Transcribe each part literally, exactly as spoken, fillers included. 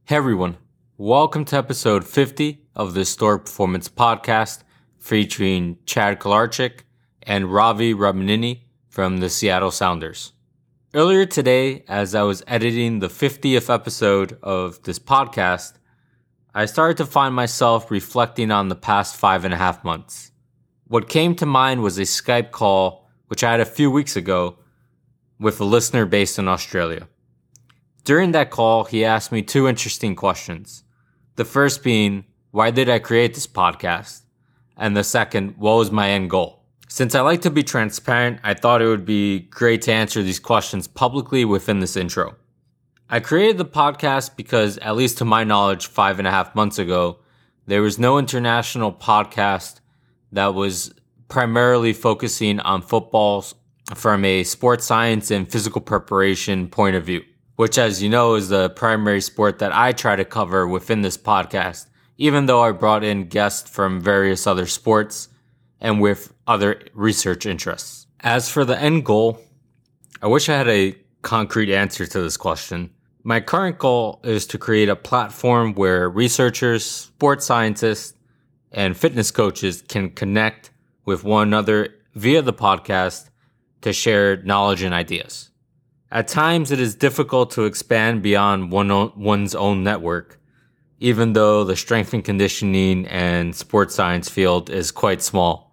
Hey everyone, welcome to episode fifty of the Historic Performance Podcast featuring Chad Kolarczyk and Ravi Ramanini from the Seattle Sounders. Earlier today, as I was editing the fiftieth episode of this podcast, I started to find myself reflecting on the past five and a half months. What came to mind was a Skype call, which I had a few weeks ago, with a listener based in Australia. During that call, he asked me two interesting questions. The first being, why did I create this podcast? And the second, what was my end goal? Since I like to be transparent, I thought it would be great to answer these questions publicly within this intro. I created the podcast because, at least to my knowledge, five and a half months ago, there was no international podcast that was primarily focusing on football from a sports science and physical preparation point of view, which, as you know, is the primary sport that I try to cover within this podcast, even though I brought in guests from various other sports and with other research interests. As for the end goal, I wish I had a concrete answer to this question. My current goal is to create a platform where researchers, sports scientists, and fitness coaches can connect with one another via the podcast to share knowledge and ideas. At times, it is difficult to expand beyond one o- one's own network, even though the strength and conditioning and sports science field is quite small.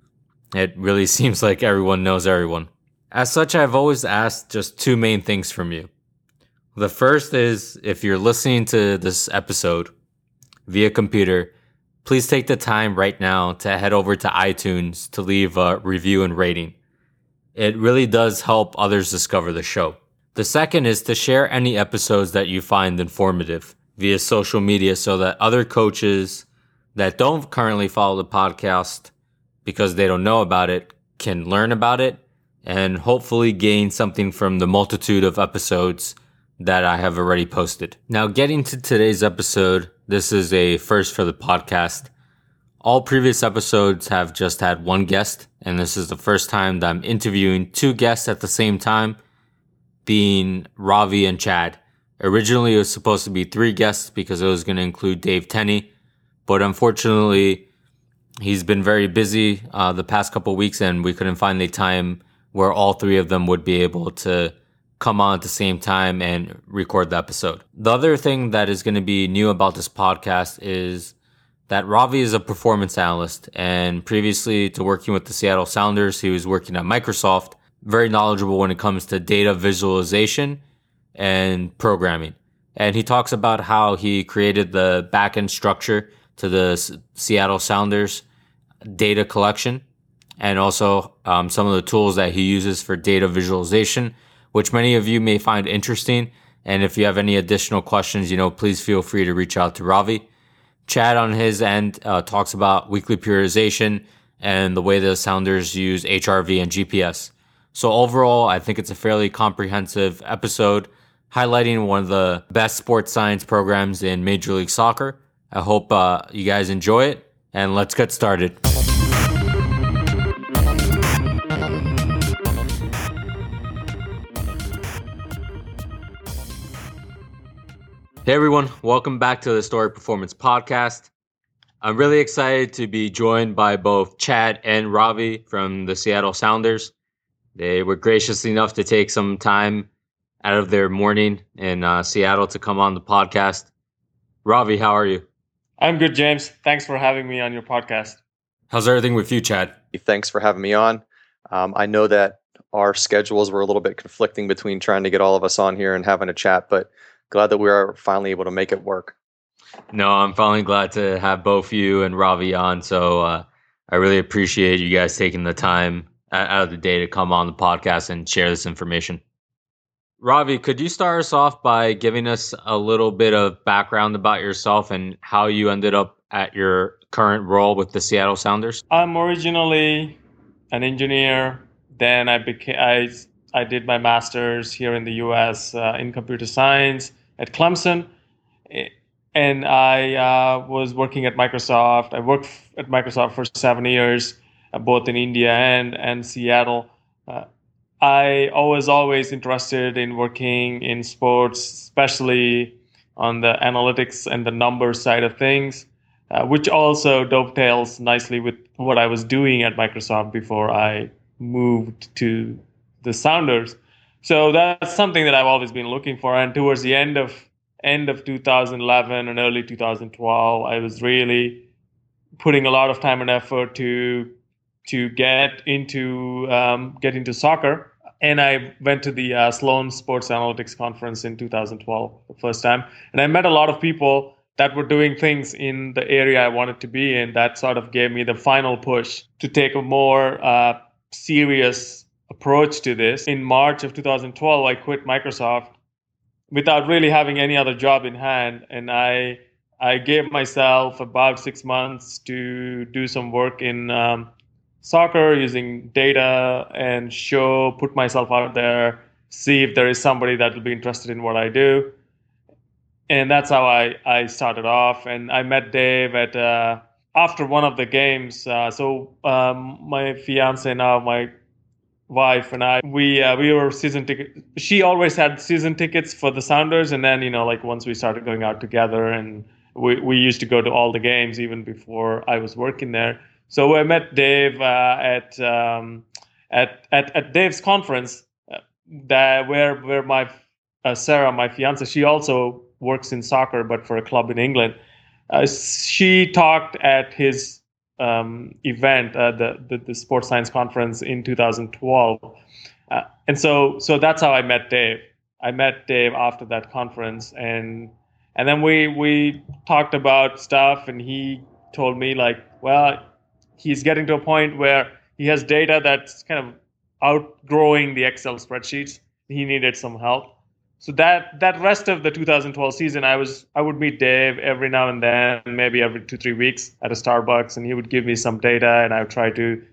It really seems like everyone knows everyone. As such, I've always asked just two main things from you. The first is, if you're listening to this episode via computer, please take the time right now to head over to iTunes to leave a review and rating. It really does help others discover the show. The second is to share any episodes that you find informative via social media so that other coaches that don't currently follow the podcast because they don't know about it can learn about it and hopefully gain something from the multitude of episodes that I have already posted. Now, getting to today's episode, this is a first for the podcast. All previous episodes have just had one guest, and this is the first time that I'm interviewing two guests at the same time, being Ravi and Chad. Originally, it was supposed to be three guests because it was going to include Dave Tenney, but unfortunately, he's been very busy uh, the past couple weeks, and we couldn't find the time where all three of them would be able to come on at the same time and record the episode. The other thing that is going to be new about this podcast is that Ravi is a performance analyst, and previously to working with the Seattle Sounders, he was working at Microsoft, very knowledgeable when it comes to data visualization and programming. And he talks about how he created the backend structure to the S- Seattle Sounders data collection, and also um, some of the tools that he uses for data visualization, which many of you may find interesting. And if you have any additional questions, you know, please feel free to reach out to Ravi. Chad, on his end, uh, talks about weekly periodization and the way the Sounders use H R V and G P S. So overall, I think it's a fairly comprehensive episode highlighting one of the best sports science programs in Major League Soccer. I hope uh, you guys enjoy it, and let's get started. Hey everyone, welcome back to the Historic Performance Podcast. I'm really excited to be joined by both Chad and Ravi from the Seattle Sounders. They were gracious enough to take some time out of their morning in uh, Seattle to come on the podcast. Ravi, how are you? I'm good, James. Thanks for having me on your podcast. How's everything with you, Chad? Thanks for having me on. Um, I know that our schedules were a little bit conflicting between trying to get all of us on here and having a chat, but glad that we are finally able to make it work. No, I'm finally glad to have both you and Ravi on. So uh, I really appreciate you guys taking the time out of the day to come on the podcast and share this information. Ravi, could you start us off by giving us a little bit of background about yourself and how you ended up at your current role with the Seattle Sounders? I'm originally an engineer. Then I became I I did my master's here in the U S uh, in computer science at Clemson, and I uh, was working at Microsoft. I worked at Microsoft for seven years, uh, both in India and and Seattle. Uh, I was always interested in working in sports, especially on the analytics and the numbers side of things, uh, which also dovetails nicely with what I was doing at Microsoft before I moved to the Sounders. So that's something that I've always been looking for. And towards the end of end of two thousand eleven and early two thousand twelve, I was really putting a lot of time and effort to to get into um, get into soccer. And I went to the uh, Sloan Sports Analytics Conference in two thousand twelve the first time, and I met a lot of people that were doing things in the area I wanted to be in. That sort of gave me the final push to take a more uh, serious approach to this. In March of two thousand twelve, I quit Microsoft without really having any other job in hand, and I I gave myself about six months to do some work in um, soccer using data and show, put myself out there, see if there is somebody that will be interested in what I do. And that's how I, I started off. And I met Dave at uh, after one of the games. Uh, so um, my fiance now, my wife and I, we uh, we were season ticket. She always had season tickets for the Sounders, and then you know, like once we started going out together, and we we used to go to all the games even before I was working there. So I met Dave uh, at, um, at at at Dave's conference, uh, that where where my uh, Sarah, my fiance, she also works in soccer, but for a club in England. Uh, she talked at his um, event, uh, the, the the Sports Science Conference in two thousand twelve, uh, and so so that's how I met Dave. I met Dave after that conference, and and then we we talked about stuff, and he told me like, well, he's getting to a point where he has data that's kind of outgrowing the Excel spreadsheets. He needed some help. So that that rest of the two thousand twelve season, I was I would meet Dave every now and then, maybe every two, three weeks at a Starbucks, and he would give me some data, and I would try to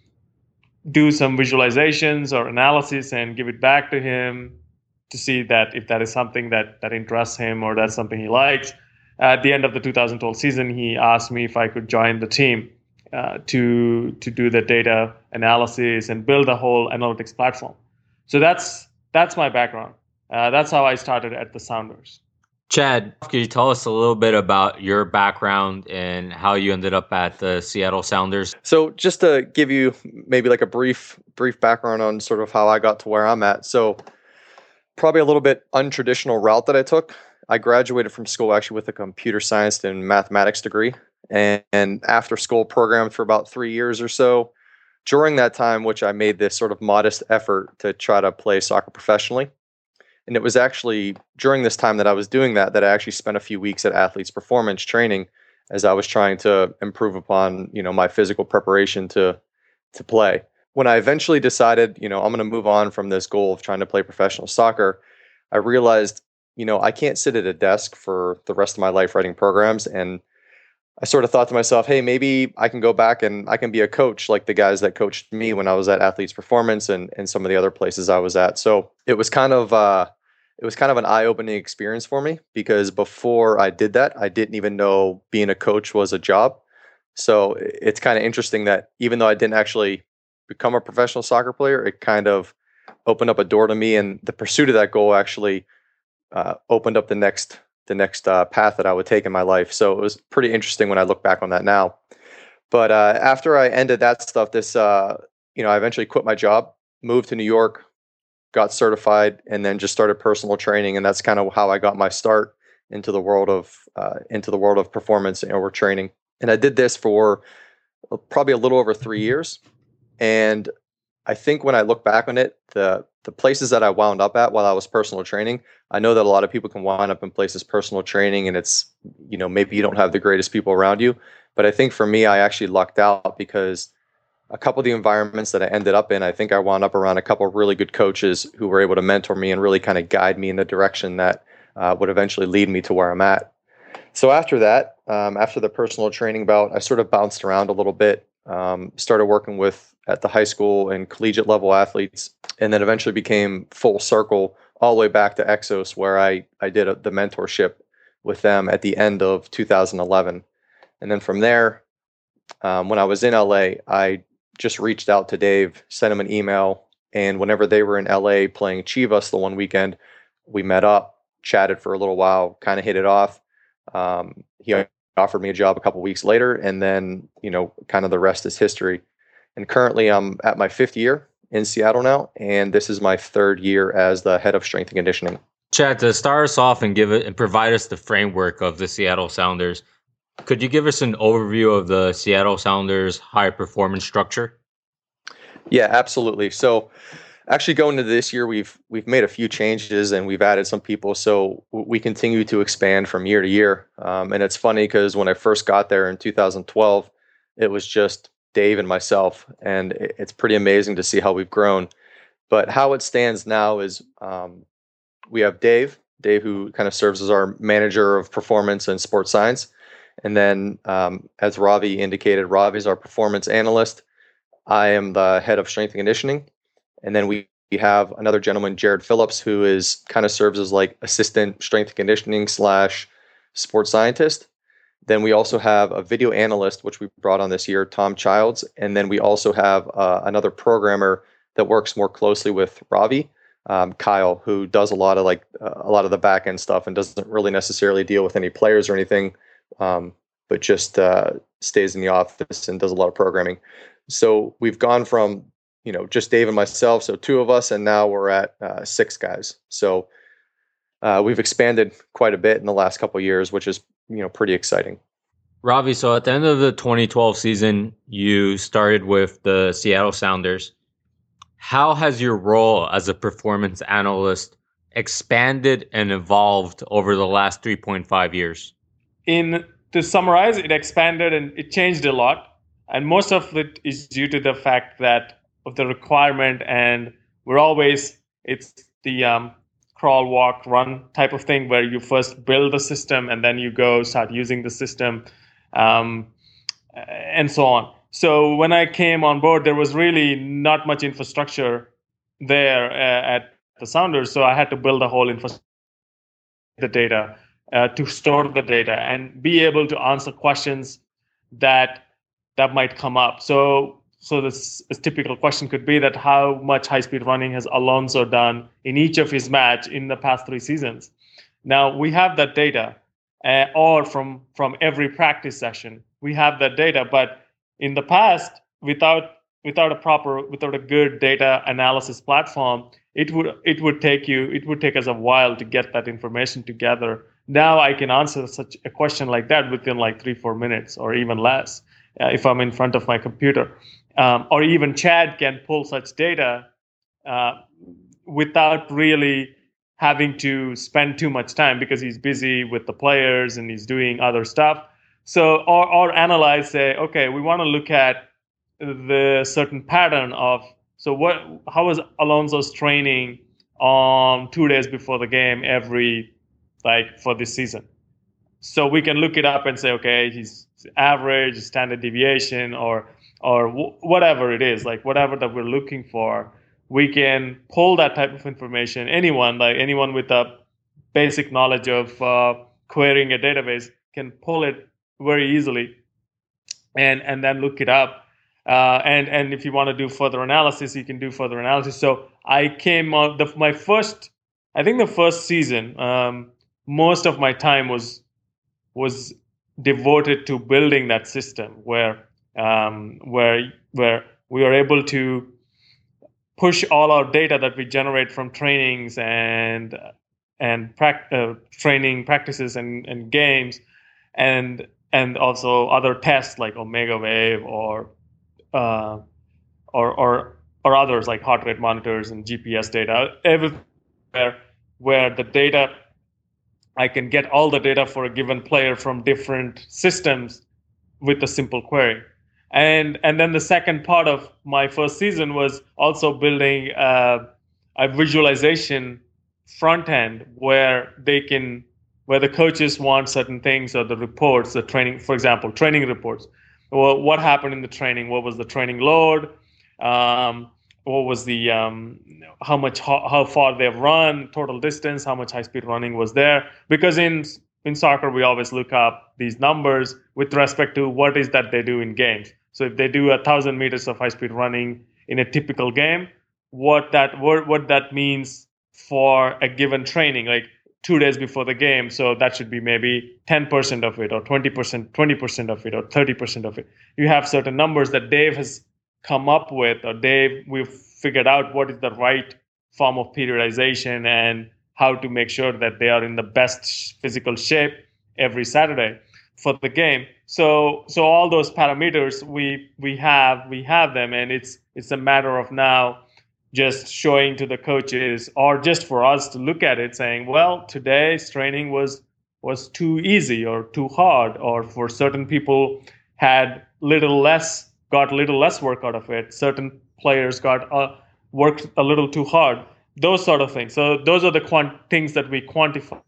do some visualizations or analysis and give it back to him to see that if that is something that, that interests him or that's something he likes. At the end of the two thousand twelve season, he asked me if I could join the team uh, to to do the data analysis and build a whole analytics platform. So that's that's my background. Uh, that's how I started at the Sounders. Chad, could you tell us a little bit about your background and how you ended up at the Seattle Sounders? So just to give you maybe like a brief brief background on sort of how I got to where I'm at. So probably a little bit untraditional route that I took. I graduated from school actually with a computer science and mathematics degree, and, and after school programmed for about three years or so. During that time, which I made this sort of modest effort to try to play soccer professionally. And it was actually during this time that I was doing that, that I actually spent a few weeks at Athletes Performance training as I was trying to improve upon, you know, my physical preparation to, to play. When I eventually decided, you know, I'm going to move on from this goal of trying to play professional soccer, I realized, you know, I can't sit at a desk for the rest of my life writing programs. And I sort of thought to myself, hey, maybe I can go back and I can be a coach like the guys that coached me when I was at Athletes Performance and, and some of the other places I was at. So it was kind of, uh, It was kind of an eye-opening experience for me because before I did that, I didn't even know being a coach was a job. So it's kind of interesting that even though I didn't actually become a professional soccer player, it kind of opened up a door to me, and the pursuit of that goal actually uh, opened up the next the next uh, path that I would take in my life. So it was pretty interesting when I look back on that now. But uh, after I ended that stuff, this uh, you know, I eventually quit my job, moved to New York, got certified, and then just started personal training, and that's kind of how I got my start into the world of uh, into the world of performance or training. And I did this for probably a little over three years. And I think when I look back on it, the the places that I wound up at while I was personal training, I know that a lot of people can wind up in places personal training, and it's, you know, maybe you don't have the greatest people around you. But I think for me, I actually lucked out because a couple of the environments that I ended up in, I think I wound up around a couple of really good coaches who were able to mentor me and really kind of guide me in the direction that uh, would eventually lead me to where I'm at. So after that, um, after the personal training bout, I sort of bounced around a little bit, um, started working with at the high school and collegiate level athletes, and then eventually became full circle all the way back to Exos, where I, I did a, the mentorship with them at the end of two thousand eleven. And then from there, um, when I was in L A, I just reached out to Dave, sent him an email, and whenever they were in L A playing Chivas the one weekend, we met up, chatted for a little while, kind of hit it off. Um, he offered me a job a couple weeks later, and then, you know, kind of the rest is history. And currently I'm at my fifth year in Seattle now, and this is my third year as the head of strength and conditioning. Chad, to start us off and give it and provide us the framework of the Seattle Sounders, could you give us an overview of the Seattle Sounders high performance structure? Yeah, absolutely. So actually going into this year, we've we've made a few changes and we've added some people. So we continue to expand from year to year. Um, and it's funny because when I first got there in two thousand twelve, it was just Dave and myself. And it's pretty amazing to see how we've grown. But how it stands now is um, we have Dave, Dave who kind of serves as our manager of performance and sports science. And then um, as Ravi indicated, Ravi is our performance analyst. I am the head of strength and conditioning. And then we have another gentleman, Jared Phillips, who is kind of serves as like assistant strength and conditioning slash sports scientist. Then we also have a video analyst, which we brought on this year, Tom Childs. And then we also have uh, another programmer that works more closely with Ravi, um, Kyle, who does a lot of like uh, a lot of the back end stuff and doesn't really necessarily deal with any players or anything, um, but just uh, stays in the office and does a lot of programming. So we've gone from, you know, just Dave and myself, so two of us, and now we're at uh, six guys. So uh, we've expanded quite a bit in the last couple of years, which is, you know, pretty exciting. Ravi, so at the end of the twenty twelve season, you started with the Seattle Sounders. How has your role as a performance analyst expanded and evolved over the last three point five years? In to summarize, it expanded and it changed a lot. And most of it is due to the fact that of the requirement, and we're always, it's the um, crawl, walk, run type of thing where you first build the system and then you go start using the system um, and so on. So when I came on board, there was really not much infrastructure there uh, at the Sounders. So I had to build a whole infrastructure, the data, uh, to store the data and be able to answer questions that that might come up. So so this, this typical question could be that how much high-speed running has Alonso done in each of his match in the past three seasons? Now, we have that data, uh, or from, from every practice session, we have that data. But in the past, without without a proper, without a good data analysis platform, it would it would take you, it would take us a while to get that information together. Now I can answer such a question like that within like three, four minutes or even less. Uh, if I'm in front of my computer. Um, or even Chad can pull such data uh, without really having to spend too much time because he's busy with the players and he's doing other stuff. So, or, or analyze, say, okay, we want to look at the certain pattern of, so what, how was Alonso's training on two days before the game every, like for this season? So we can look it up and say, okay, he's average, standard deviation, or or w- whatever it is, like whatever that we're looking for, we can pull that type of information. Anyone, like anyone with a basic knowledge of uh, querying a database can pull it very easily and, and then look it up. Uh, and, and if you want to do further analysis, you can do further analysis. So I came on, the, my first, I think the first season, um, most of my time was was devoted to building that system where um, where where we are able to push all our data that we generate from trainings and and pra- uh, training practices and, and games and and also other tests like Omega Wave or uh, or or or others like heart rate monitors and G P S data, everywhere where, where the data, I can get all the data for a given player from different systems with a simple query. And and then the second part of my first season was also building uh, a visualization front end where they can, where the coaches want certain things or the reports, the training, for example, training reports. Well, what happened in the training? What was the training load? Um, what was the um, how much how, how far they've run, total distance, how much high speed running was there? Because in in soccer we always look up these numbers with respect to what is that they do in games. So if they do a thousand meters of high speed running in a typical game, what that what, what that means for a given training, like two days before the game. So that should be maybe ten percent of it or twenty percent, twenty percent of it or thirty percent of it. You have certain numbers that Dave has come up with, or Dave, we've figured out what is the right form of periodization and how to make sure that they are in the best physical shape every Saturday for the game. So so all those parameters we we have we have them, and it's it's a matter of now just showing to the coaches, or just for us to look at it, saying, well, today's training was was too easy or too hard, or for certain people had little less, got little less work out of it. Certain players got uh, worked a little too hard. Those sort of things. So those are the quant- things that we quantify,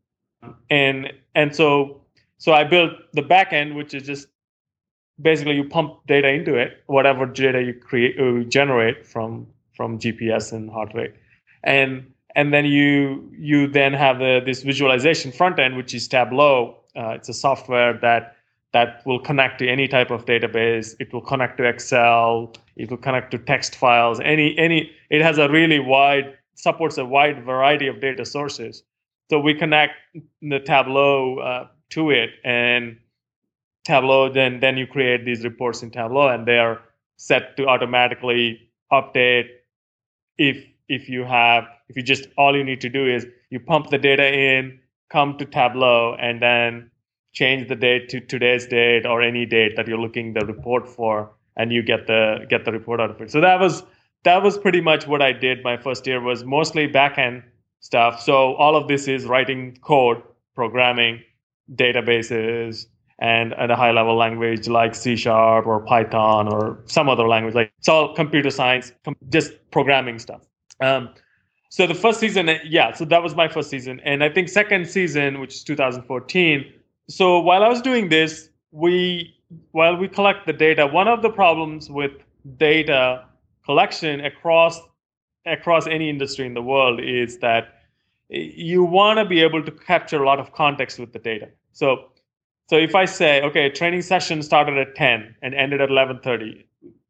and and so so I built the back end, which is just basically you pump data into it, whatever data you create, uh, generate from from G P S and heart rate, and and then you you then have the, this visualization front end, which is Tableau. Uh, it's a software that that will connect to any type of database. It will connect to Excel. It will connect to text files. Any any. It has a really wide supports a wide variety of data sources. So we connect the Tableau uh, to it, and Tableau, then then you create these reports in Tableau, and they are set to automatically update if if you have if you just all you need to do is you pump the data in, come to Tableau, and then change the date to today's date or any date that you're looking the report for, and you get the get the report out of it. So that was that was pretty much what I did. My first year was mostly back-end stuff. So all of this is writing code, programming, databases, and at a high level language like C Sharp or Python or some other language. Like it's all computer science, com- just programming stuff. Um, so the first season, yeah, so that was my first season. And I think second season, which is two thousand fourteen. So while I was doing this, we while we collect the data, one of the problems with data collection across across any industry in the world is that you want to be able to capture a lot of context with the data. So So if I say, okay, training session started at ten and ended at eleven thirty,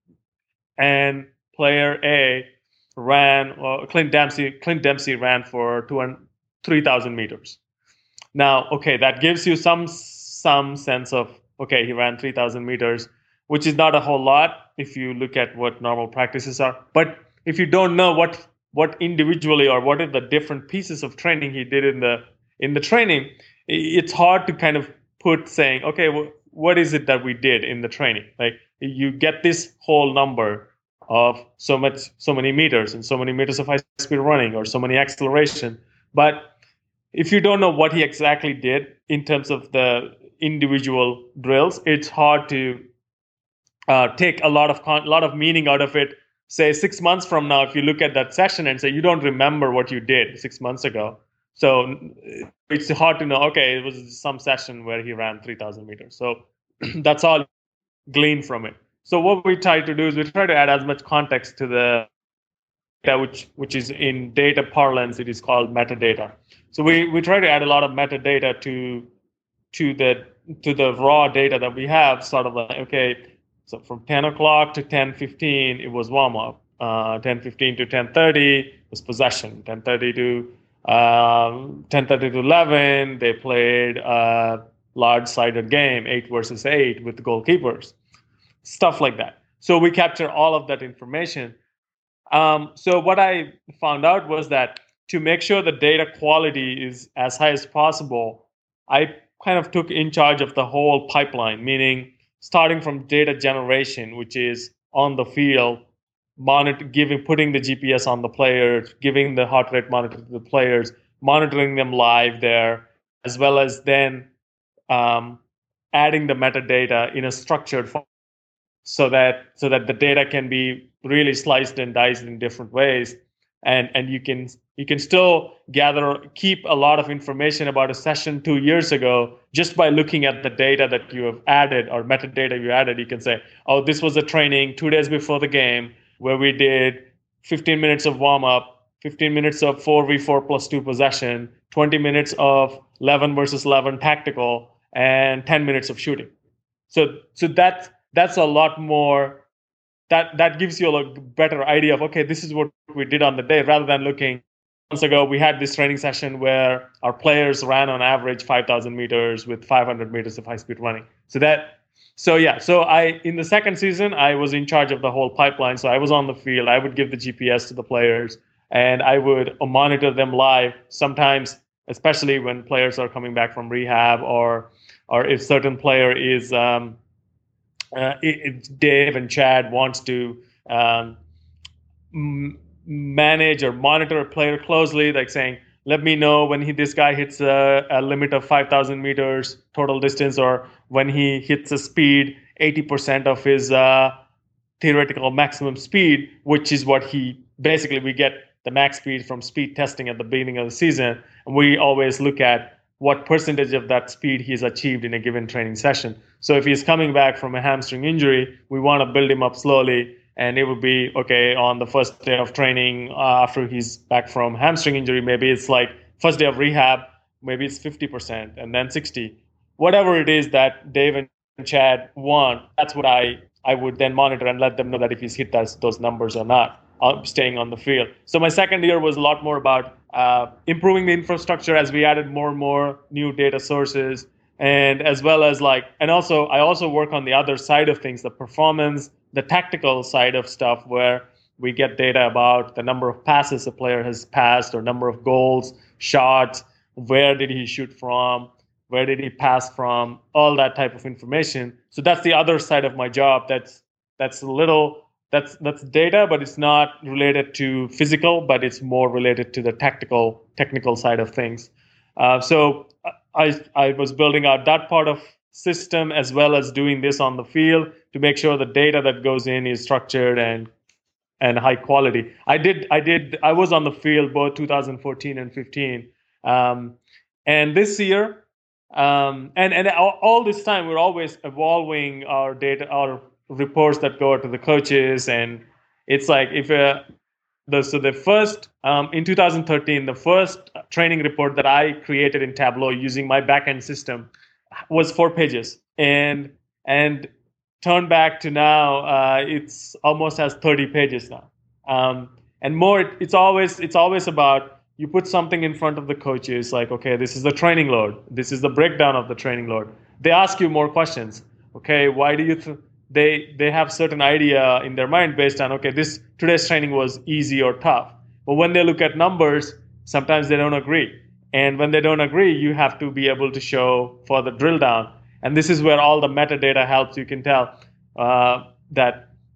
and player A ran, well, Clint Dempsey, Clint Dempsey ran for three thousand meters. Now, okay, that gives you some some sense of, okay, he ran three thousand meters, which is not a whole lot if you look at what normal practices are. But if you don't know what what individually or what are the different pieces of training he did in the in the training, it's hard to kind of put saying, okay, well, what is it that we did in the training? Like you get this whole number of so much, so many meters and so many meters of high speed running or so many acceleration. But if you don't know what he exactly did in terms of the individual drills, it's hard to uh, take a lot of con- lot of meaning out of it. Say six months from now, if you look at that session and say you don't remember what you did six months ago, so it's hard to know, okay, it was some session where he ran three thousand meters. So that's all gleaned from it. So what we try to do is we try to add as much context to the data, which, which is in data parlance, it is called metadata. So we, we try to add a lot of metadata to to the to the raw data that we have, sort of like, okay, so from ten o'clock to ten fifteen, it was warm-up. Uh, ten fifteen to ten thirty was possession. ten thirty to Um, ten thirty to eleven, they played a large-sided game, eight versus eight with the goalkeepers, stuff like that. So we capture all of that information. Um, so what I found out was that to make sure the data quality is as high as possible, I kind of took in charge of the whole pipeline, meaning starting from data generation, which is on the field, monitor, giving, putting the G P S on the players, giving the heart rate monitor to the players, monitoring them live there, as well as then um, adding the metadata in a structured form, so that so that the data can be really sliced and diced in different ways, and and you can you can still gather, keep a lot of information about a session two years ago just by looking at the data that you have added or metadata you added. You can say, oh, this was a training two days before the game where we did fifteen minutes of warm-up, fifteen minutes of four v four plus two possession, twenty minutes of eleven versus eleven tactical, and ten minutes of shooting. So so that's that's a lot more, that that gives you a better idea of, okay, this is what we did on the day, rather than looking months ago, we had this training session where our players ran on average five thousand meters with five hundred meters of high-speed running. So that, so yeah, so I in the second season, I was in charge of the whole pipeline. So I was on the field. I would give the G P S to the players, and I would monitor them live. Sometimes, especially when players are coming back from rehab, or or if certain player is um, uh, if Dave and Chad wants to um, m- manage or monitor a player closely, like saying, let me know when he, this guy hits a, a limit of five thousand meters total distance, or when he hits a speed eighty percent of his uh, theoretical maximum speed, which is what he basically, we get the max speed from speed testing at the beginning of the season. And we always look at what percentage of that speed he's achieved in a given training session. So if he's coming back from a hamstring injury, we want to build him up slowly. And it would be, okay, on the first day of training, uh, after he's back from hamstring injury, maybe it's like first day of rehab, maybe it's fifty percent and then sixty. Whatever it is that Dave and Chad want, that's what I, I would then monitor and let them know that if he's hit those, those numbers or not, uh, staying on the field. So my second year was a lot more about uh, improving the infrastructure as we added more and more new data sources. And as well as like, and also, I also work on the other side of things, the performance, the tactical side of stuff, where we get data about the number of passes a player has passed, or number of goals, shots, where did he shoot from, where did he pass from, all that type of information. So that's the other side of my job. That's that's a little, that's that's data, but it's not related to physical, but it's more related to the tactical, technical side of things. Uh, so I I was building out that part of system, as well as doing this on the field to make sure the data that goes in is structured and and high quality. I did I did I was on the field both two thousand fourteen and fifteen, um, and this year, um, and and all, all this time we're always evolving our data, our reports that go to the coaches, and it's like if a The, so the first, um, in two thousand thirteen, the first training report that I created in Tableau using my backend system was four pages. And and turn back to now, uh, it's almost has thirty pages now. Um, and more, it, it's always it's always about, you put something in front of the coaches, like, okay, this is the training load. This is the breakdown of the training load. They ask you more questions. Okay, why do you th- They they have certain idea in their mind based on, okay, this today's training was easy or tough. But when they look at numbers, sometimes they don't agree. And when they don't agree, you have to be able to show for the drill down. And this is where all the metadata helps. You can tell uh, that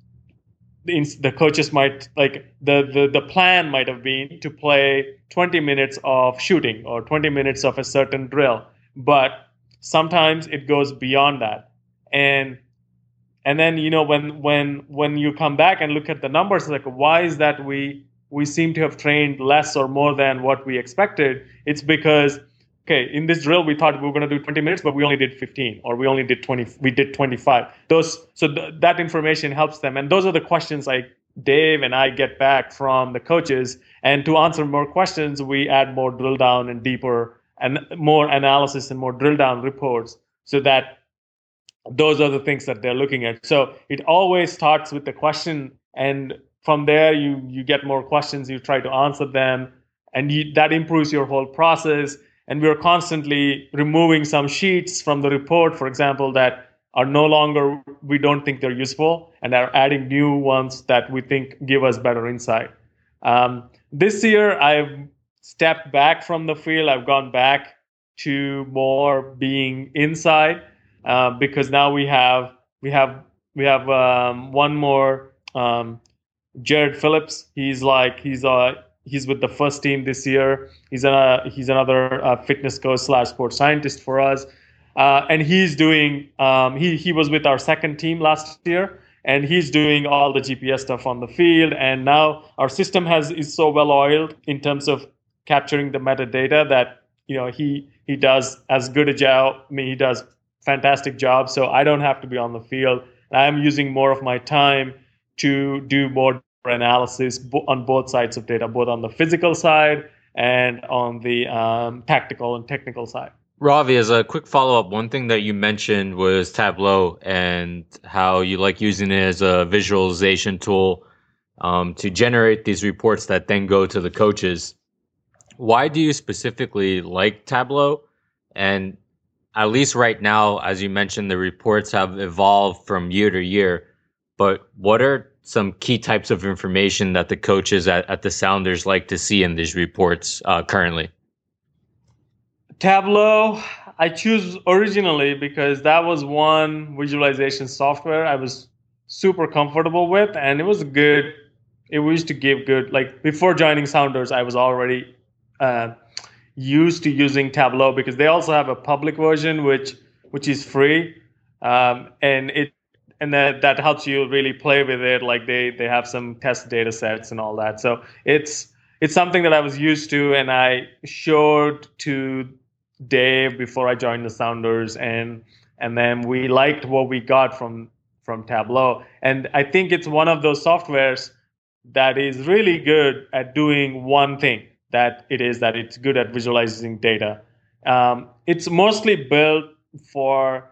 the, the coaches might, like, the, the, the plan might have been to play twenty minutes of shooting or twenty minutes of a certain drill. But sometimes it goes beyond that. And And then, you know, when when when you come back and look at the numbers, like, why is that we we seem to have trained less or more than what we expected? It's because, okay, in this drill we thought we were going to do twenty minutes, but we only did fifteen, or we only did twenty. We did twenty-five. Those so th- that information helps them, and those are the questions like Dave and I get back from the coaches. And to answer more questions, we add more drill down and deeper and more analysis and more drill down reports, so that those are the things that they're looking at. So it always starts with the question, and from there you you get more questions, you try to answer them, and you, that improves your whole process. And we're constantly removing some sheets from the report, for example, that are no longer, we don't think they're useful, and are adding new ones that we think give us better insight. Um, this year I've stepped back from the field. I've gone back to more being inside. Uh, because now we have we have we have um, one more um, Jared Phillips. He's like he's uh he's with the first team this year. He's a he's another uh, fitness coach slash sports scientist for us, uh, and he's doing um, he he was with our second team last year, and he's doing all the G P S stuff on the field. And now our system has is so well oiled in terms of capturing the metadata that, you know, he he does as good a job. I mean, he does fantastic job. So I don't have to be on the field. I'm using more of my time to do more analysis on both sides of data, both on the physical side and on the um, tactical and technical side. Ravi, as a quick follow-up, one thing that you mentioned was Tableau and how you like using it as a visualization tool um, to generate these reports that then go to the coaches. Why do you specifically like Tableau? And at least right now, as you mentioned, the reports have evolved from year to year. But what are some key types of information that the coaches at, at the Sounders like to see in these reports uh, currently? Tableau, I choose originally because that was one visualization software I was super comfortable with, and it was good. It used to give good, like before joining Sounders, I was already uh, used to using Tableau because they also have a public version which which is free, um, and it and that that helps you really play with it. Like they they have some test data sets and all that. So it's it's something that I was used to, and I showed to Dave before I joined the Sounders, and and then we liked what we got from from Tableau. And I think it's one of those softwares that is really good at doing one thing. That it is that it's good at visualizing data. Um, it's mostly built for,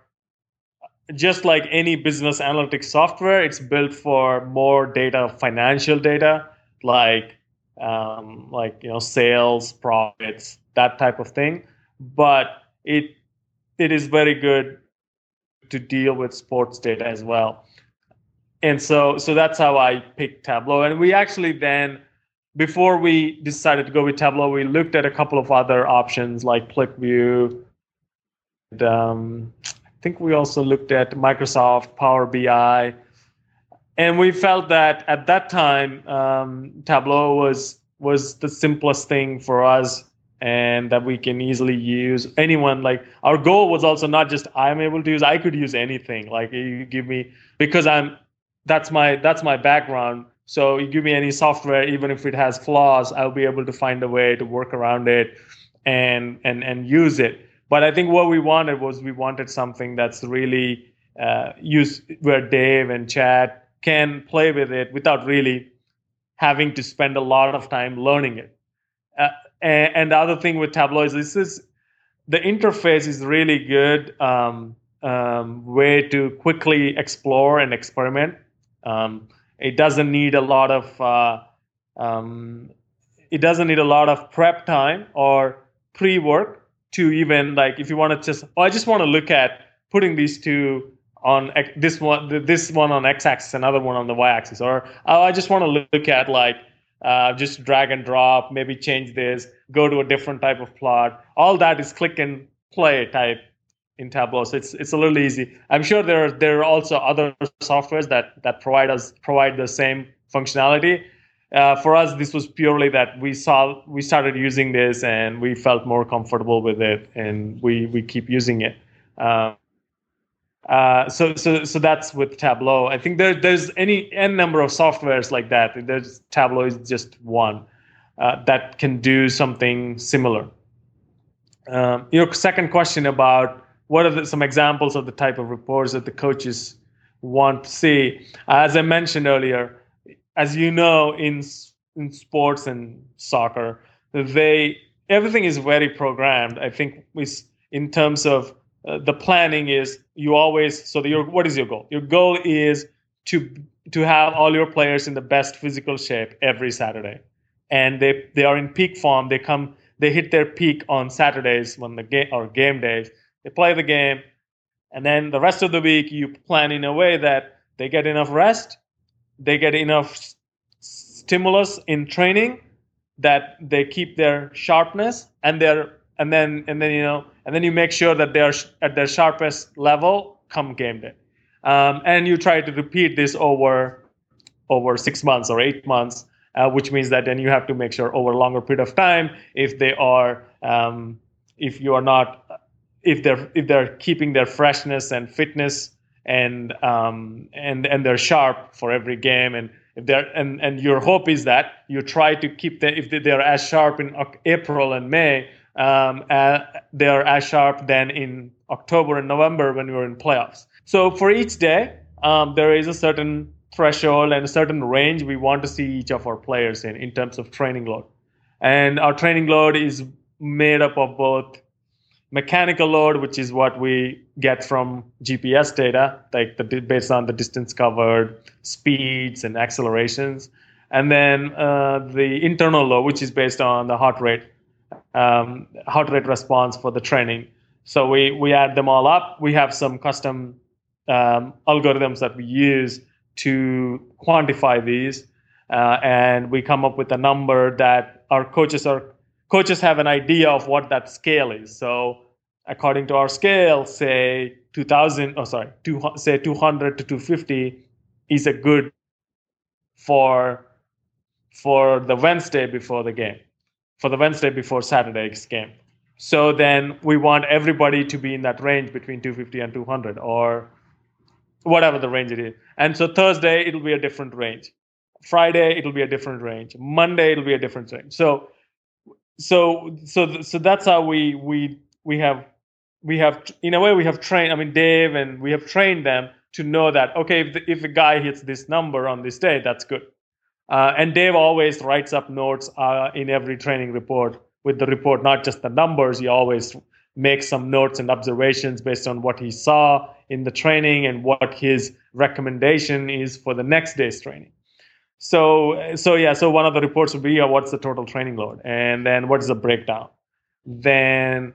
just like any business analytics software, it's built for more data, financial data, like um, like you know sales, profits, that type of thing. But it it is very good to deal with sports data as well. And so so that's how I picked Tableau. And we actually then, before we decided to go with Tableau, we looked at a couple of other options like ClickView. And, um, I think we also looked at Microsoft Power B I. And we felt that at that time, um, Tableau was was the simplest thing for us, and that we can easily use. Anyone, like, our goal was also not just I'm able to use, I could use anything. Like, you give me, because I'm that's my that's my background. So you give me any software, even if it has flaws, I'll be able to find a way to work around it and and and use it. But I think what we wanted was we wanted something that's really uh, use where Dave and Chad can play with it without really having to spend a lot of time learning it. Uh, and, and the other thing with Tableau is this is the interface is really good um, um, way to quickly explore and experiment. Um, it doesn't need a lot of uh, um, it doesn't need a lot of prep time or pre-work to even, like, if you want to just, oh, I just want to look at putting these two on X, this one this one on x-axis, another one on the y-axis, or oh, I just want to look at, like, uh, just drag and drop, maybe change this, go to a different type of plot. All that is click and play type in Tableau. So it's it's a little easy. I'm sure there are there are also other softwares that that provide us provide the same functionality. Uh, for us, this was purely that we saw we started using this and we felt more comfortable with it, and we we keep using it. Uh, uh, so so so that's with Tableau. I think there there's any n number of softwares like that. There's Tableau is just one uh, that can do something similar. Um, your second question about what are the, some examples of the type of reports that the coaches want to see. As I mentioned earlier, as you know, in in sports and soccer, they everything is very programmed. I think we, in terms of uh, the planning, is you always so the, your what is your goal? Your goal is to to have all your players in the best physical shape every Saturday, and they they are in peak form. They come they hit their peak on Saturdays when the game or game days. They play the game, and then the rest of the week you plan in a way that they get enough rest, they get enough stimulus in training, that they keep their sharpness, and their and then and then you know and then you make sure that they are at their sharpest level come game day, um, and you try to repeat this over over six months or eight months, uh, which means that then you have to make sure over a longer period of time if they are um, if you are not if they're if they're keeping their freshness and fitness, and um, and and they're sharp for every game, and if they're and, and your hope is that you try to keep them, if they are as sharp in April and May, um, uh, they are as sharp then in October and November when you're in playoffs. So for each day, um, there is a certain threshold and a certain range we want to see each of our players in in terms of training load, and our training load is made up of both mechanical load, which is what we get from G P S data, like the, based on the distance covered, speeds and accelerations, and then uh, the internal load, which is based on the heart rate. um, heart rate response for the training. So we we add them all up. We have some custom um, algorithms that we use to quantify these, uh, and we come up with a number that our coaches are coaches have an idea of what that scale is. So according to our scale, say two thousand, oh sorry, two, say two hundred to two fifty is a good for for the Wednesday before the game, for the Wednesday before Saturday's game. So then we want everybody to be in that range between two fifty and two hundred, or whatever the range it is. And so Thursday, it'll be a different range. Friday, it'll be a different range. Monday, it'll be a different range. So, so, so, so that's how we we we have we have in a way we have trained. I mean, Dave and we have trained them to know that okay, if the, if a guy hits this number on this day, that's good. Uh, and Dave always writes up notes uh, in every training report with the report, not just the numbers. He always makes some notes and observations based on what he saw in the training and what his recommendation is for the next day's training. So, so yeah, so one of the reports would be, yeah, what's the total training load? And then what is the breakdown? Then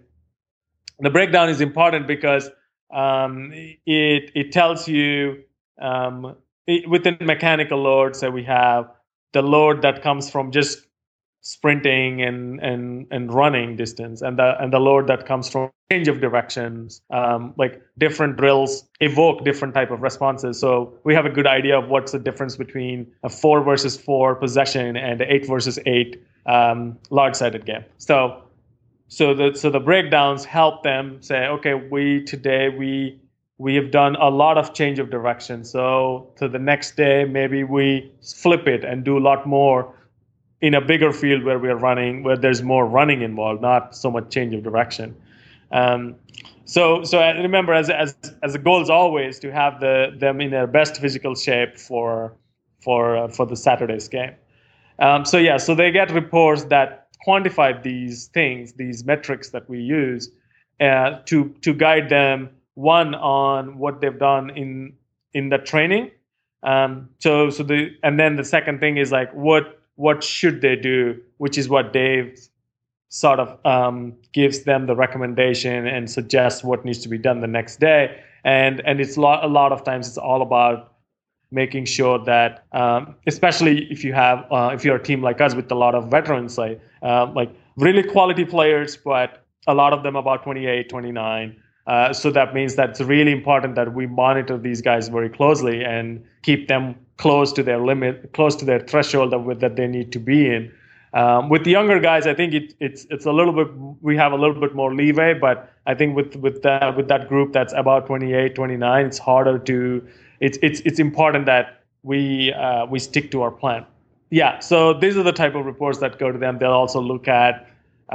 the breakdown is important because um, it, it tells you um, it, within mechanical load, so we have the load that comes from just sprinting and and and running distance, and the and the load that comes from change of directions. Um, like different drills evoke different type of responses. So we have a good idea of what's the difference between a four versus four possession and an eight versus eight um, large-sided game. So so the so the breakdowns help them say, okay, we today we we have done a lot of change of direction. So to the next day, maybe we flip it and do a lot more in a bigger field where we're running, where there's more running involved, not so much change of direction. Um, so, so I remember, as as as the goal is always to have the them in their best physical shape for for uh, for the Saturday's game. Um, so yeah, so they get reports that quantify these things, these metrics that we use uh, to to guide them, one, on what they've done in in the training. Um, so so the and then the second thing is like what. What should they do, which is what Dave sort of um, gives them the recommendation and suggests what needs to be done the next day. And and it's a lot, a lot of times it's all about making sure that, um, especially if you have, uh, if you're a team like us with a lot of veterans, like, uh, like really quality players, but a lot of them about twenty-eight, twenty-nine. Uh, so that means that it's really important that we monitor these guys very closely and keep them close to their limit, close to their threshold of, that they need to be in. Um, with the younger guys, I think it, it's it's a little bit, we have a little bit more leeway, but I think with with that with that group that's about twenty-eight, twenty-nine, it's harder to. It's it's it's important that we uh, we stick to our plan. Yeah, so these are the type of reports that go to them. They'll also look at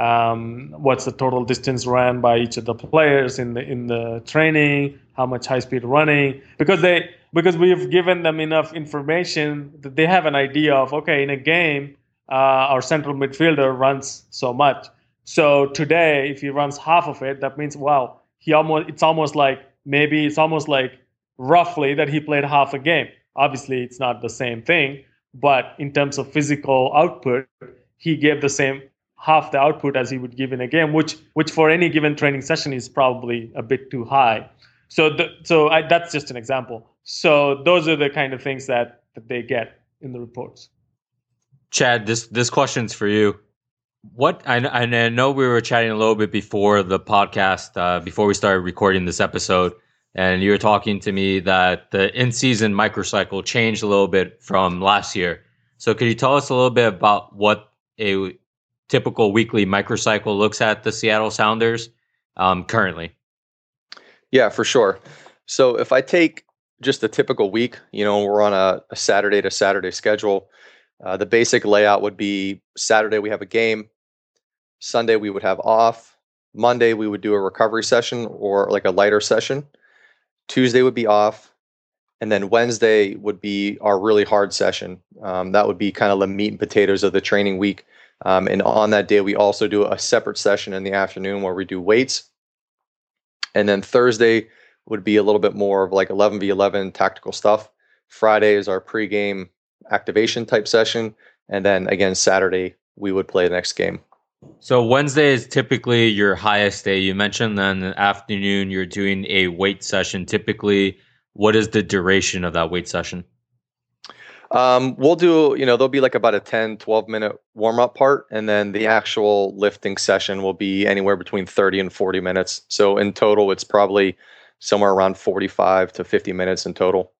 um, what's the total distance ran by each of the players in the in the training, how much high speed running, because they because we've given them enough information that they have an idea of, okay, in a game, uh, our central midfielder runs so much. So today, if he runs half of it, that means, wow, he almost it's almost like maybe it's almost like roughly that he played half a game. Obviously, it's not the same thing, but in terms of physical output, he gave the same half the output as he would give in a game, which which for any given training session is probably a bit too high. So the, so I, that's just an example. So those are the kind of things that, that they get in the reports. Chad, this this question's for you. What I, I know we were chatting a little bit before the podcast, uh, before we started recording this episode, and you were talking to me that the in-season microcycle changed a little bit from last year. So could you tell us a little bit about what a typical weekly microcycle looks at the Seattle Sounders um, currently? Yeah, for sure. So if I take just a typical week, you know, we're on a, a Saturday to Saturday schedule. Uh, the basic layout would be Saturday we have a game. Sunday we would have off. Monday we would do a recovery session or like a lighter session. Tuesday would be off. And then Wednesday would be our really hard session. Um, that would be kind of the meat and potatoes of the training week. Um, and on that day, we also do a separate session in the afternoon where we do weights. And then Thursday would be a little bit more of like eleven v eleven tactical stuff. Friday is our pregame activation type session. And then again, Saturday, we would play the next game. So Wednesday is typically your highest day. You mentioned that in the afternoon you're doing a weight session. Typically, what is the duration of that weight session? Um, we'll do, you know, there'll be like about a ten, twelve minute warm up part. And then the actual lifting session will be anywhere between thirty and forty minutes. So in total, it's probably somewhere around forty-five to fifty minutes in total.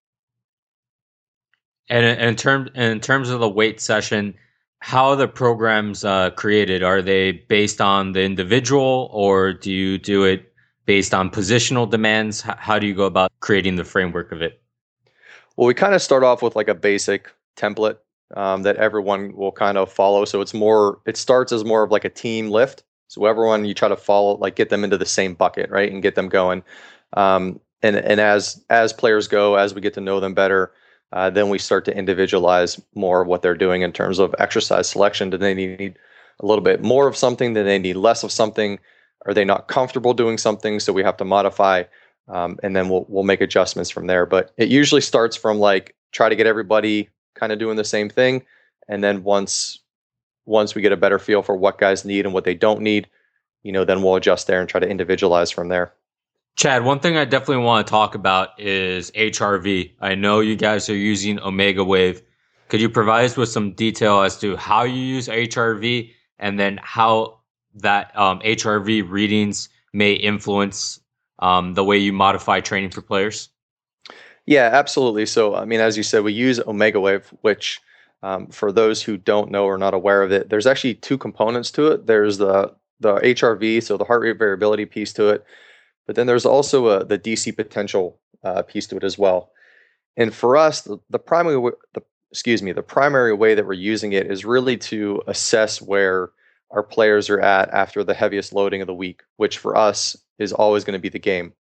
And in, in terms in terms of the weight session, how are the programs uh, created? Are they based on the individual, or do you do it based on positional demands? H- how do you go about creating the framework of it? Well, we kind of start off with like a basic template um, that everyone will kind of follow. So it's more, it starts as more of like a team lift. So everyone you try to follow, like get them into the same bucket, right, and get them going. Um, and and as as players go, as we get to know them better, uh, then we start to individualize more of what they're doing in terms of exercise selection. Do they need a little bit more of something? Do they need less of something? Are they not comfortable doing something? So we have to modify. Um, and then we'll we'll make adjustments from there. But it usually starts from like try to get everybody kind of doing the same thing, and then once once we get a better feel for what guys need and what they don't need, you know, then we'll adjust there and try to individualize from there. Chad, one thing I definitely want to talk about is H R V. I know you guys are using Omega Wave. Could you provide us with some detail as to how you use H R V and then how that um, H R V readings may influence um, the way you modify training for players? Yeah, absolutely. So, I mean, as you said, we use Omega Wave, which um, for those who don't know or not aware of it, there's actually two components to it. There's the the H R V, so the heart rate variability piece to it, but then there's also a, the D C potential uh, piece to it as well. And for us, the, the primary w- the excuse me, the primary way that we're using it is really to assess where our players are at after the heaviest loading of the week, which for us is always going to be the game.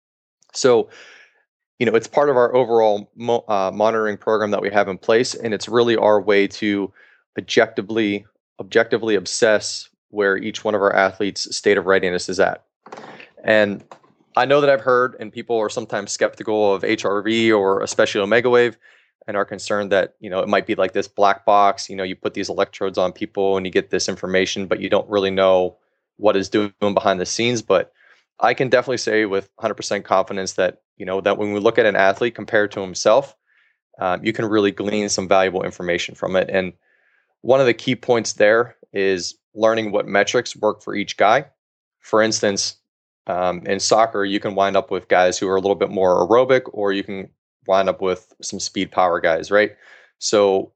So you know, it's part of our overall mo- uh, monitoring program that we have in place, and it's really our way to objectively objectively assess where each one of our athletes' state of readiness is at. And I know that I've heard, and people are sometimes skeptical of H R V or especially Omega Wave, and are concerned that you know it might be like this black box. You know, you put these electrodes on people and you get this information, but you don't really know what is doing behind the scenes. But I can definitely say with one hundred percent confidence that you know that when we look at an athlete compared to himself, um, you can really glean some valuable information from it. And one of the key points there is learning what metrics work for each guy. For instance, um, in soccer, you can wind up with guys who are a little bit more aerobic, or you can wind up with some speed power guys, right? So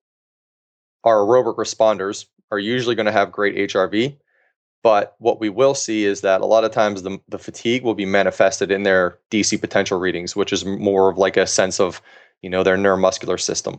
our aerobic responders are usually going to have great H R V, but what we will see is that a lot of times the, the fatigue will be manifested in their D C potential readings, which is more of like a sense of, you know, their neuromuscular system.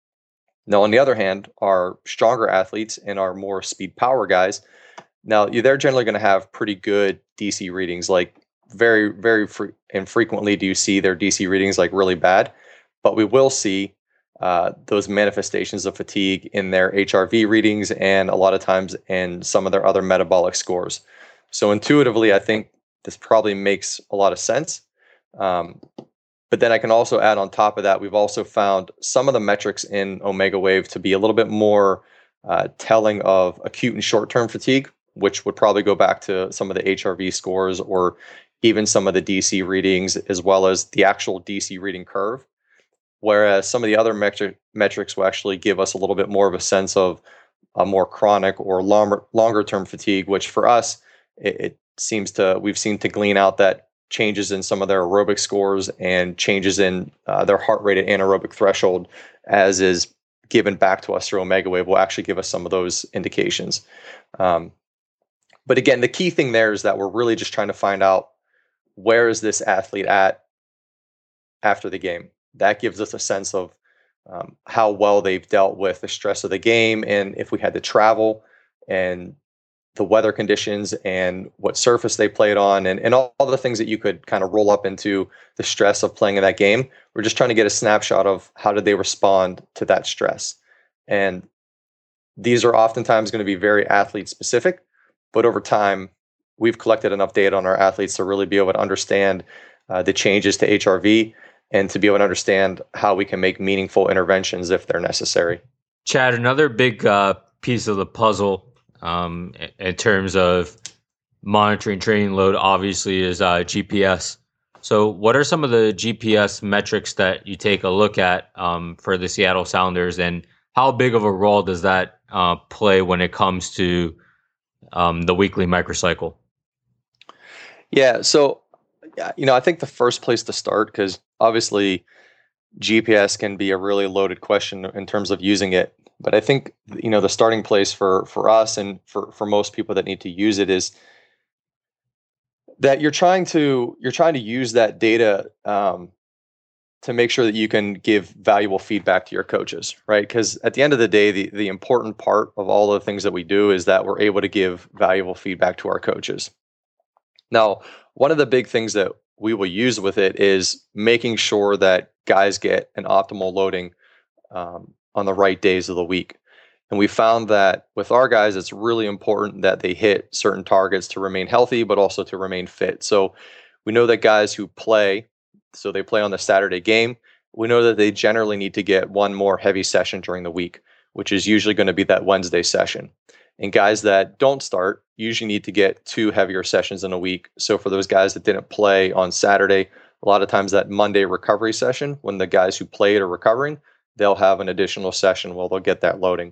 Now, on the other hand, our stronger athletes and our more speed power guys, now they're generally going to have pretty good D C readings. Like very, very fre- infrequently do you see their D C readings like really bad, but we will see uh, those manifestations of fatigue in their H R V readings and a lot of times in some of their other metabolic scores. So intuitively, I think this probably makes a lot of sense. Um, but then I can also add on top of that, we've also found some of the metrics in Omega Wave to be a little bit more uh, telling of acute and short-term fatigue, which would probably go back to some of the H R V scores or even some of the D C readings, as well as the actual D C reading curve. Whereas some of the other metri- metrics will actually give us a little bit more of a sense of a more chronic or longer longer term fatigue, which for us, it, it seems to we've seen to glean out that changes in some of their aerobic scores and changes in uh, their heart rate at anaerobic threshold, as is given back to us through Omega Wave, will actually give us some of those indications. Um, but again, the key thing there is that we're really just trying to find out where is this athlete at after the game. That gives us a sense of um, how well they've dealt with the stress of the game, and if we had to travel, and the weather conditions, and what surface they played on, and, and all, all the things that you could kind of roll up into the stress of playing in that game. We're just trying to get a snapshot of how did they respond to that stress. And these are oftentimes going to be very athlete specific, but over time, we've collected enough data on our athletes to really be able to understand uh, the changes to H R V and to be able to understand how we can make meaningful interventions if they're necessary. Chad, another big uh, piece of the puzzle um, in terms of monitoring training load, obviously, is uh, G P S. So what are some of the G P S metrics that you take a look at um, for the Seattle Sounders, and how big of a role does that uh, play when it comes to um, the weekly microcycle? Yeah, so you know, I think the first place to start, because obviously G P S can be a really loaded question in terms of using it, but I think you know the starting place for for us and for for most people that need to use it is that you're trying to you're trying to use that data um, to make sure that you can give valuable feedback to your coaches, right? Because at the end of the day, the the important part of all the things that we do is that we're able to give valuable feedback to our coaches. Now, one of the big things that we will use with it is making sure that guys get an optimal loading um, on the right days of the week. And we found that with our guys, it's really important that they hit certain targets to remain healthy, but also to remain fit. So we know that guys who play, so they play on the Saturday game, we know that they generally need to get one more heavy session during the week, which is usually going to be that Wednesday session. And guys that don't start usually need to get two heavier sessions in a week. So for those guys that didn't play on Saturday, a lot of times that Monday recovery session, when the guys who played are recovering, they'll have an additional session where they'll get that loading.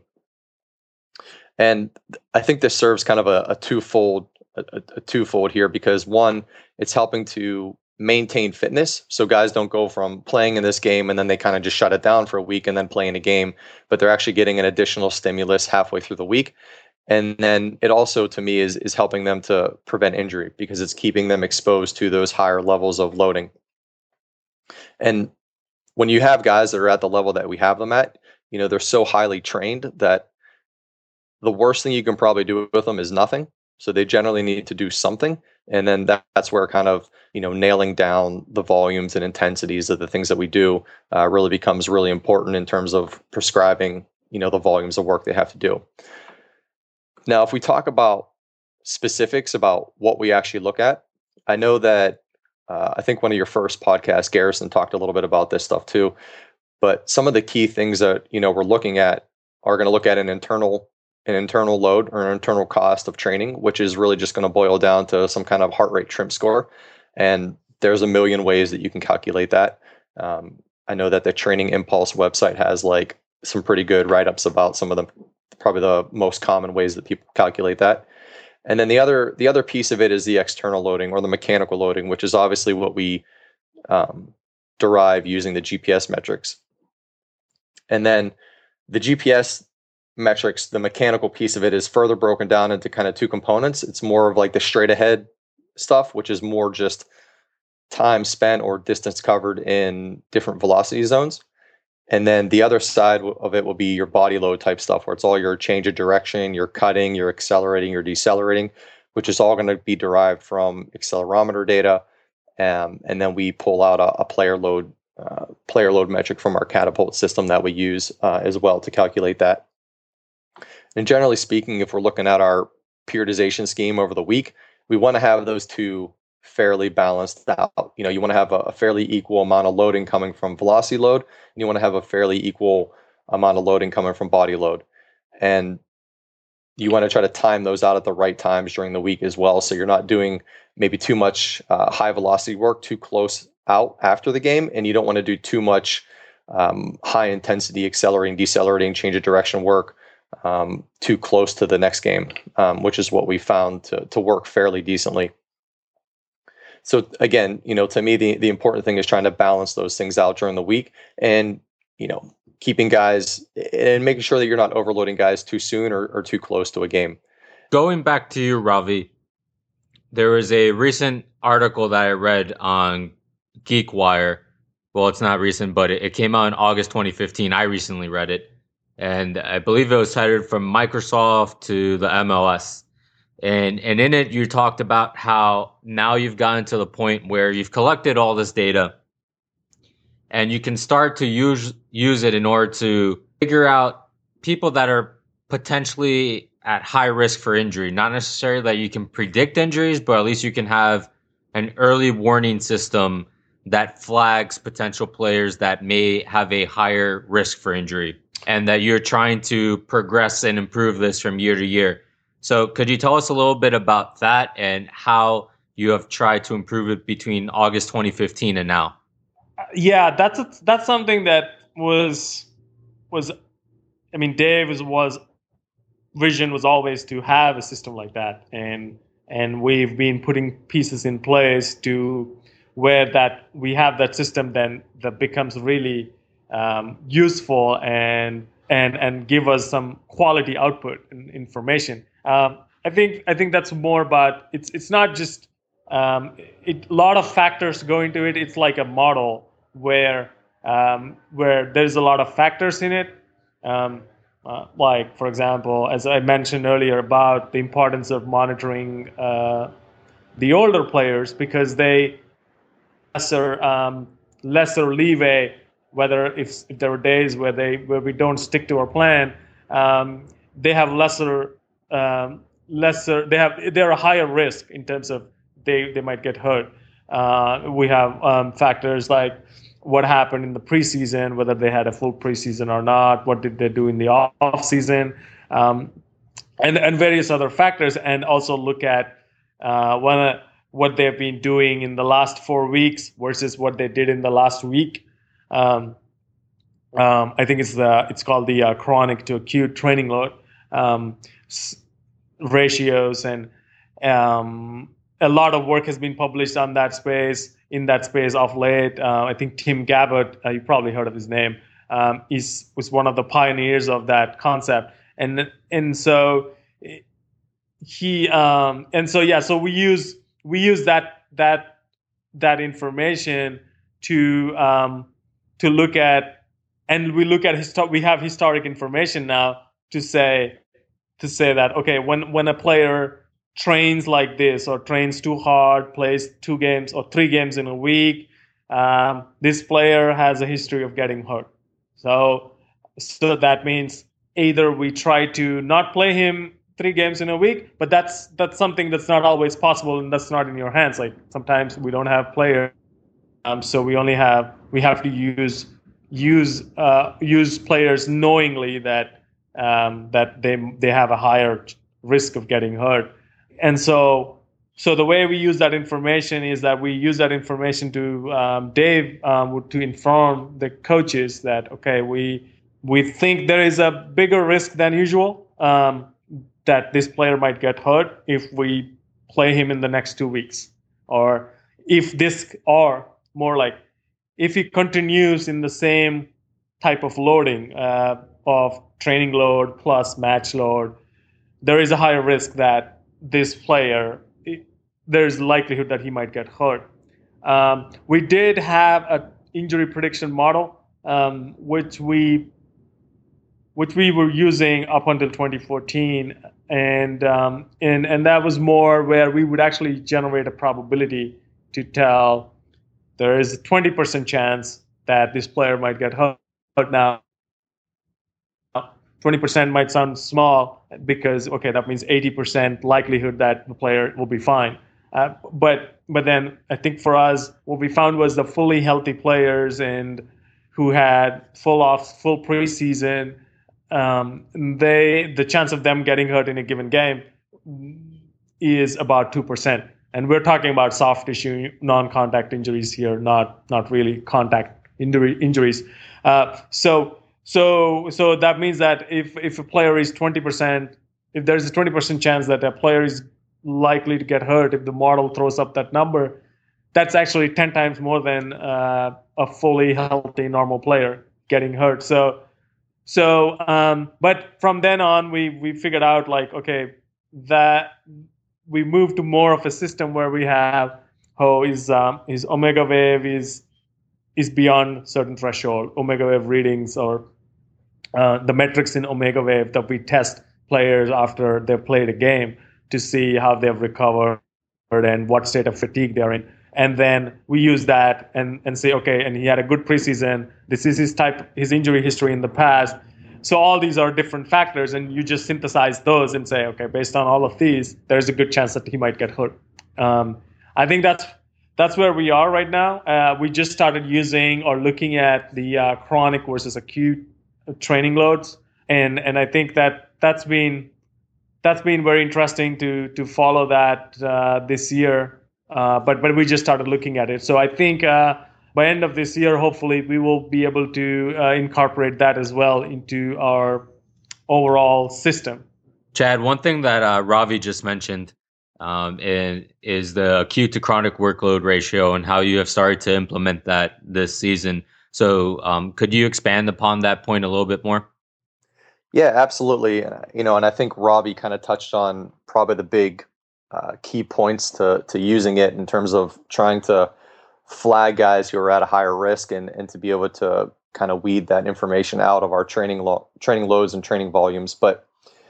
And I think this serves kind of a, a twofold, a, a twofold here, because one, it's helping to maintain fitness. So guys don't go from playing in this game and then they kind of just shut it down for a week and then play in a game, but they're actually getting an additional stimulus halfway through the week. And then it also, to me, is is helping them to prevent injury, because it's keeping them exposed to those higher levels of loading. And when you have guys that are at the level that we have them at, you know, they're so highly trained that the worst thing you can probably do with them is nothing. So they generally need to do something. And then that, that's where kind of, you know, nailing down the volumes and intensities of the things that we do uh, really becomes really important in terms of prescribing, you know, the volumes of work they have to do. Now, if we talk about specifics about what we actually look at, I know that uh, I think one of your first podcasts, Garrison, talked a little bit about this stuff too. But some of the key things that, you know, we're looking at are going to look at an internal an internal load or an internal cost of training, which is really just going to boil down to some kind of heart rate trim score. And there's a million ways that you can calculate that. Um, I know that the Training Impulse website has like some pretty good write-ups about some of the probably the most common ways that people calculate that. And then the other the other piece of it is the external loading or the mechanical loading, which is obviously what we um, derive using the G P S metrics. And then the G P S metrics, the mechanical piece of it, is further broken down into kind of two components. It's more of like the straight ahead stuff, which is more just time spent or distance covered in different velocity zones. And then the other side of it will be your body load type stuff, where it's all your change of direction, your cutting, your accelerating, your decelerating, which is all going to be derived from accelerometer data. Um, and then we pull out a, a player load uh, player load metric from our Catapult system that we use uh, as well to calculate that. And generally speaking, if we're looking at our periodization scheme over the week, we want to have those two fairly balanced out. You know, you want to have a, a fairly equal amount of loading coming from velocity load, and you want to have a fairly equal amount of loading coming from body load. And you want to try to time those out at the right times during the week as well. So you're not doing maybe too much uh, high velocity work too close out after the game, and you don't want to do too much um, high intensity accelerating, decelerating, change of direction work um, too close to the next game, um, which is what we found to, to work fairly decently. So again, you know, to me, the, the important thing is trying to balance those things out during the week, and, you know, keeping guys and making sure that you're not overloading guys too soon or, or too close to a game. Going back to you, Ravi, there was a recent article that I read on GeekWire. Well, it's not recent, but it, it came out in August twenty fifteen. I recently read it. And I believe it was cited from Microsoft to the M L S. And and in it, you talked about how now you've gotten to the point where you've collected all this data and you can start to use use it in order to figure out people that are potentially at high risk for injury. Not necessarily that you can predict injuries, but at least you can have an early warning system that flags potential players that may have a higher risk for injury, and that you're trying to progress and improve this from year to year. So could you tell us a little bit about that and how you have tried to improve it between August twenty fifteen and now? Yeah, that's a, that's something that was was I mean, Dave's was vision was always to have a system like that, and and we've been putting pieces in place to where that we have that system then that becomes really um, useful and and and give us some quality output and information. Um, I think I think that's more about it's it's not just um, it, a lot of factors go into it. It's like a model where um, where there's a lot of factors in it. Um, uh, like, for example, as I mentioned earlier about the importance of monitoring uh, the older players because they lesser um, lesser leeway. Whether if, if there are days where they where we don't stick to our plan, um, they have lesser um, lesser they have they're a higher risk in terms of they they might get hurt. Uh, we have um, factors like what happened in the preseason, whether they had a full preseason or not, what did they do in the off season, um, and and various other factors, and also look at uh, when, what they've been doing in the last four weeks versus what they did in the last week. Um, um, I think it's the it's called the uh, chronic to acute training load um, s- ratios, and um, a lot of work has been published on that space. In that space of late, uh, I think Tim Gabbard, uh, you probably heard of his name, um, is was one of the pioneers of that concept, and and so he um, and so yeah, so we use we use that that that information to um, to look at, and we look at histo- we have historic information now to say to say that okay, when when a player trains like this or trains too hard, plays two games or three games in a week, um, this player has a history of getting hurt. So, so that means either we try to not play him three games in a week, but that's that's something that's not always possible, and that's not in your hands. Like sometimes we don't have players, um, so we only have we have to use use uh, use players knowingly that um, that they they have a higher risk of getting hurt. And so, so the way we use that information is that we use that information to um, Dave um, to inform the coaches that okay, we we think there is a bigger risk than usual um, that this player might get hurt if we play him in the next two weeks, or if this, or more like if he continues in the same type of loading uh, of training load plus match load, there is a higher risk that this player, there's likelihood that he might get hurt. Um, we did have an injury prediction model, um, which we which we were using up until twenty fourteen, and um, and and that was more where we would actually generate a probability to tell there is a twenty percent chance that this player might get hurt. Now, twenty percent might sound small because okay, that means eighty percent likelihood that the player will be fine. Uh, but but then I think for us, what we found was the fully healthy players and who had full off full preseason, um, they the chance of them getting hurt in a given game is about two percent. And we're talking about soft tissue, non-contact injuries here, not not really contact injury injuries. Uh, so. So, so that means that if, if a player is twenty percent, if there's a twenty percent chance that a player is likely to get hurt, if the model throws up that number, that's actually ten times more than uh, a fully healthy normal player getting hurt. So, so, um, but from then on, we we figured out like, okay, that we moved to more of a system where we have, oh, is um, is omega wave is is beyond certain threshold, omega wave readings or uh, the metrics in omega wave that we test players after they've played a game to see how they've recovered and what state of fatigue they're in. And then we use that and, and say, okay, and he had a good preseason. This is his type, his injury history in the past. So all these are different factors, and you just synthesize those and say, okay, based on all of these, there's a good chance that he might get hurt. Um, I think that's That's where we are right now. Uh, we just started using or looking at the uh, chronic versus acute training loads, and and I think that that's been that's been very interesting to to follow that uh, this year. Uh, but but we just started looking at it. So I think uh, by end of this year, hopefully, we will be able to uh, incorporate that as well into our overall system. Chad, one thing that uh, Ravi just mentioned um, in, is the acute to chronic workload ratio and how you have started to implement that this season. So um, could you expand upon that point a little bit more? Yeah, absolutely. You know, and I think Robbie kind of touched on probably the big uh, key points to to using it in terms of trying to flag guys who are at a higher risk and and to be able to kind of weed that information out of our training lo- training loads and training volumes. But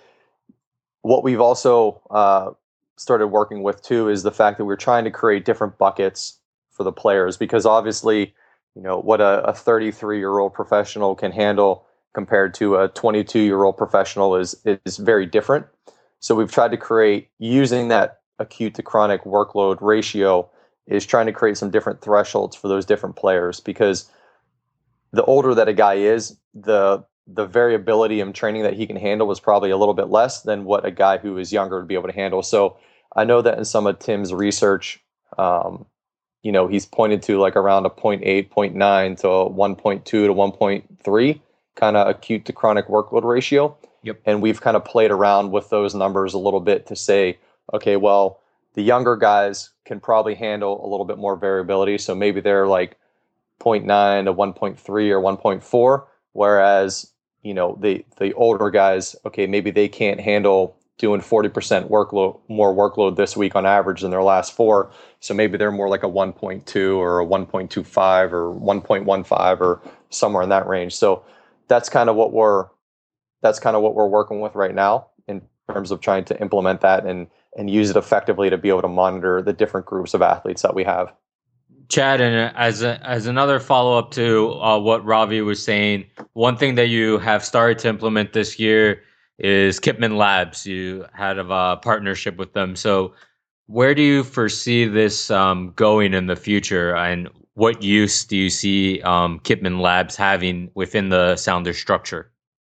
what we've also uh, started working with too is the fact that we're trying to create different buckets for the players, because obviously, you know, what a thirty-three year old professional can handle compared to a twenty-two year old professional is is very different. So we've tried to create, using that acute to chronic workload ratio, is trying to create some different thresholds for those different players, because the older that a guy is, the the variability in training that he can handle is probably a little bit less than what a guy who is younger would be able to handle. So I know that in some of Tim's research, um, you know, he's pointed to like around a zero point eight, zero point nine to a one point two to one point three kind of acute to chronic workload ratio. Yep. And we've kind of played around with those numbers a little bit to say, okay, well, the younger guys can probably handle a little bit more variability. So maybe they're like zero point nine to one point three or one point four, whereas, you know, the the older guys, okay, maybe they can't handle doing forty percent workload, more workload this week on average than their last four. So maybe they're more like a one point two or a one point two five or one point one five or somewhere in that range. So that's kind of what we're that's kind of what we're working with right now in terms of trying to implement that and and use it effectively to be able to monitor the different groups of athletes that we have. Chad, and as a, as another follow up to uh, what Ravi was saying, one thing that you have started to implement this year is Kipman Labs. You had a partnership with them. So where do you foresee this um, going in the future, and what use do you see um, Kipman Labs having within the Sounder structure?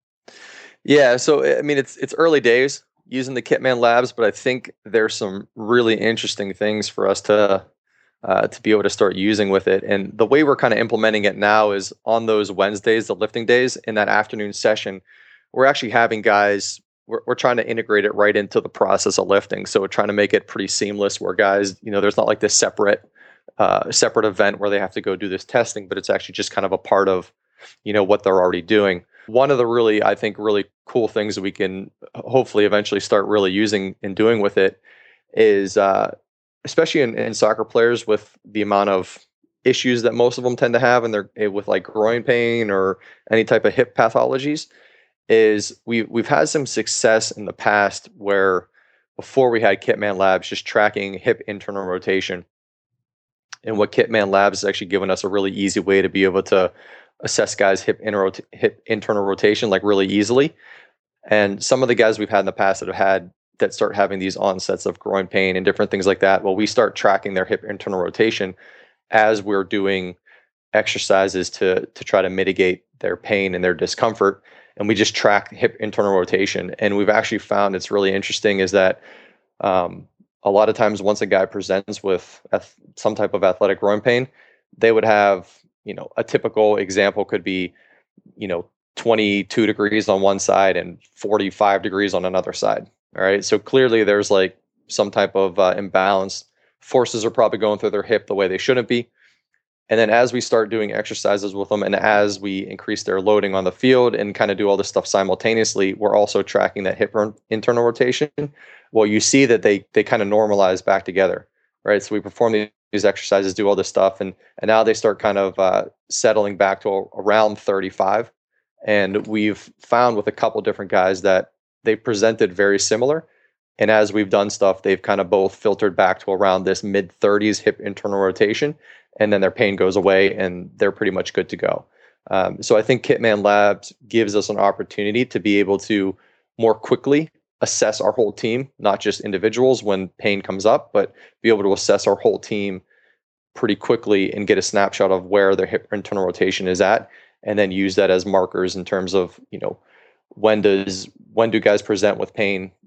Yeah, so I mean, it's it's early days using the Kipman Labs, but I think there's some really interesting things for us to uh, to be able to start using with it. And the way we're kind of implementing it now is on those Wednesdays, the lifting days, in that afternoon session, we're actually having guys. We're, we're trying to integrate it right into the process of lifting. So we're trying to make it pretty seamless, where guys, you know, there's not like this separate uh, separate event where they have to go do this testing, but it's actually just kind of a part of, you know, what they're already doing. One of the really, I think, really cool things that we can hopefully eventually start really using and doing with it is, uh, especially in, in soccer players, with the amount of issues that most of them tend to have, and they're with like groin pain or any type of hip pathologies, is we we've had some success in the past where before we had Kipman Labs just tracking hip internal rotation. And what Kipman Labs has actually given us a really easy way to be able to assess guys' hip, inter- hip internal rotation like really easily. And some of the guys we've had in the past that have had that start having these onsets of groin pain and different things like that, well, we start tracking their hip internal rotation as we're doing exercises to to try to mitigate their pain and their discomfort. And we just track hip internal rotation. And we've actually found it's really interesting is that um, a lot of times once a guy presents with ath- some type of athletic groin pain, they would have, you know, a typical example could be, you know, twenty-two degrees on one side and forty-five degrees on another side. All right. So clearly there's like some type of uh, imbalance. Forces are probably going through their hip the way they shouldn't be. And then as we start doing exercises with them, and as we increase their loading on the field and kind of do all this stuff simultaneously, we're also tracking that hip internal rotation. Well, you see that they they kind of normalize back together, right? So we perform these, these exercises, do all this stuff, and and now they start kind of uh, settling back to a, around thirty-five. And we've found with a couple different guys that they presented very similar. And as we've done stuff, they've kind of both filtered back to around this mid thirties hip internal rotation. And then their pain goes away and they're pretty much good to go. Um, so I think Kipman Labs gives us an opportunity to be able to more quickly assess our whole team, not just individuals when pain comes up, but be able to assess our whole team pretty quickly and get a snapshot of where their hip internal rotation is at, and then use that as markers in terms of, you know, when does when do guys present with pain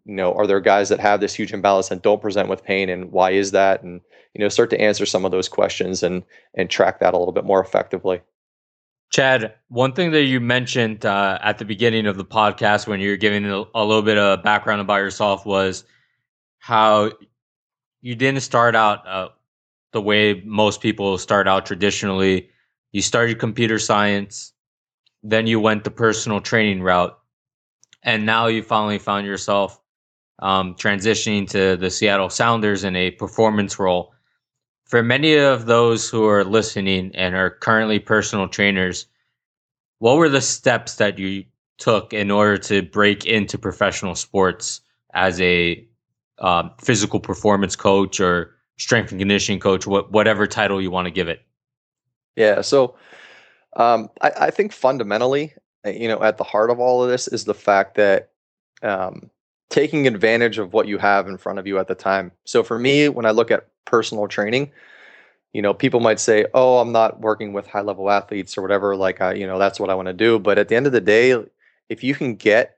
you know, are there guys that have this huge imbalance and don't present with pain, and why is that? And, you know, start to answer some of those questions and and track that a little bit more effectively. Chad, one thing that you mentioned uh, at the beginning of the podcast when you were giving a, a little bit of background about yourself was how you didn't start out uh, the way most people start out traditionally. You started computer science, then you went the personal training route, and now you finally found yourself um, transitioning to the Seattle Sounders in a performance role. For many of those who are listening and are currently personal trainers, what were the steps that you took in order to break into professional sports as a uh, physical performance coach or strength and conditioning coach, wh- whatever title you want to give it? Yeah. So um, I, I think fundamentally, uh, you know, at the heart of all of this is the fact that um, taking advantage of what you have in front of you at the time. So for me, when I look at personal training, you know, people might say, "Oh, I'm not working with high level athletes or whatever." Like, I, you know, that's what I want to do. But at the end of the day, if you can get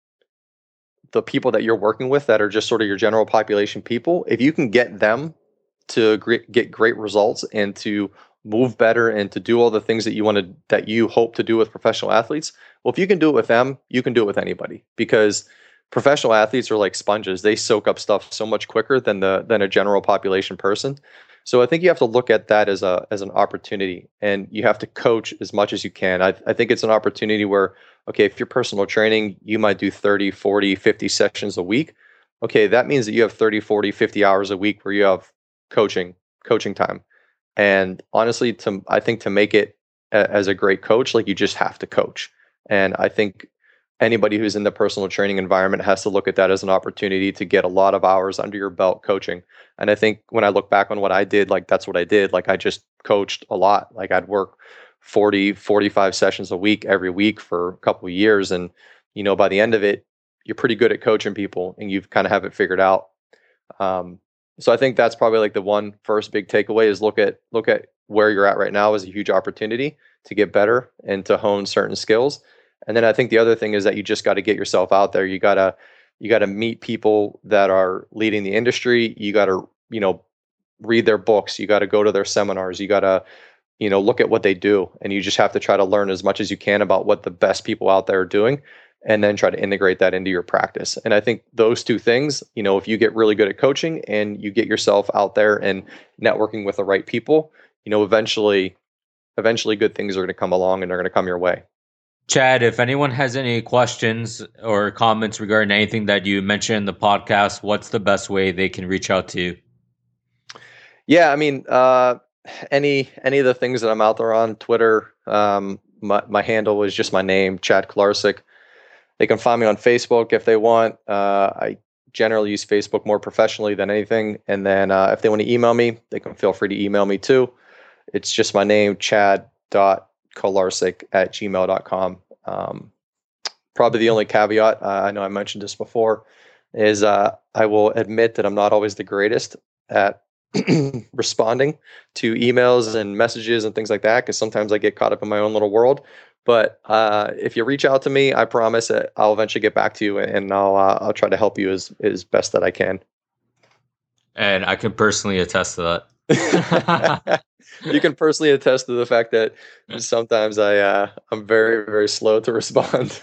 the people that you're working with that are just sort of your general population people, if you can get them to gre- get great results and to move better and to do all the things that you want to, that you hope to do with professional athletes, well, if you can do it with them, you can do it with anybody, because professional athletes are like sponges. They soak up stuff so much quicker than the than a general population person. So I think you have to look at that as a as an opportunity, and you have to coach as much as you can. I, I think it's an opportunity where, okay, if you're personal training, you might do thirty, forty, fifty sessions a week. Okay, that means that you have thirty, forty, fifty hours a week where you have coaching, coaching time. And honestly, to I think to make it a, as a great coach, like, you just have to coach. And I think anybody who's in the personal training environment has to look at that as an opportunity to get a lot of hours under your belt coaching. And I think when I look back on what I did, like, that's what I did. Like, I just coached a lot. Like, I'd work forty, forty-five sessions a week every week for a couple of years. And, you know, by the end of it, you're pretty good at coaching people and you've kind of have it figured out. Um, so I think that's probably like the one first big takeaway is look at, look at where you're at right now as a huge opportunity to get better and to hone certain skills. And then I think the other thing is that you just got to get yourself out there. You got to, you got to meet people that are leading the industry. You got to, you know, read their books. You got to go to their seminars. You got to, you know, look at what they do. And you just have to try to learn as much as you can about what the best people out there are doing, and then try to integrate that into your practice. And I think those two things, you know, if you get really good at coaching and you get yourself out there and networking with the right people, you know, eventually, eventually good things are going to come along and they're going to come your way. Chad, if anyone has any questions or comments regarding anything that you mentioned in the podcast, what's the best way they can reach out to you? Yeah, I mean, uh, any any of the things that I'm out there on Twitter, um, my, my handle is just my name, Chad Kolarsik. They can find me on Facebook if they want. Uh, I generally use Facebook more professionally than anything. And then uh, if they want to email me, they can feel free to email me too. It's just my name, chad.kolarsik at gmail dot com. Um, probably the only caveat, uh, I know I mentioned this before, is uh, I will admit that I'm not always the greatest at responding to emails and messages and things like that, because sometimes I get caught up in my own little world. But uh, if you reach out to me, I promise that I'll eventually get back to you, and I'll uh, I'll try to help you as as best that I can. And I can personally attest to that. You can personally attest to the fact that sometimes I uh, I'm very very slow to respond.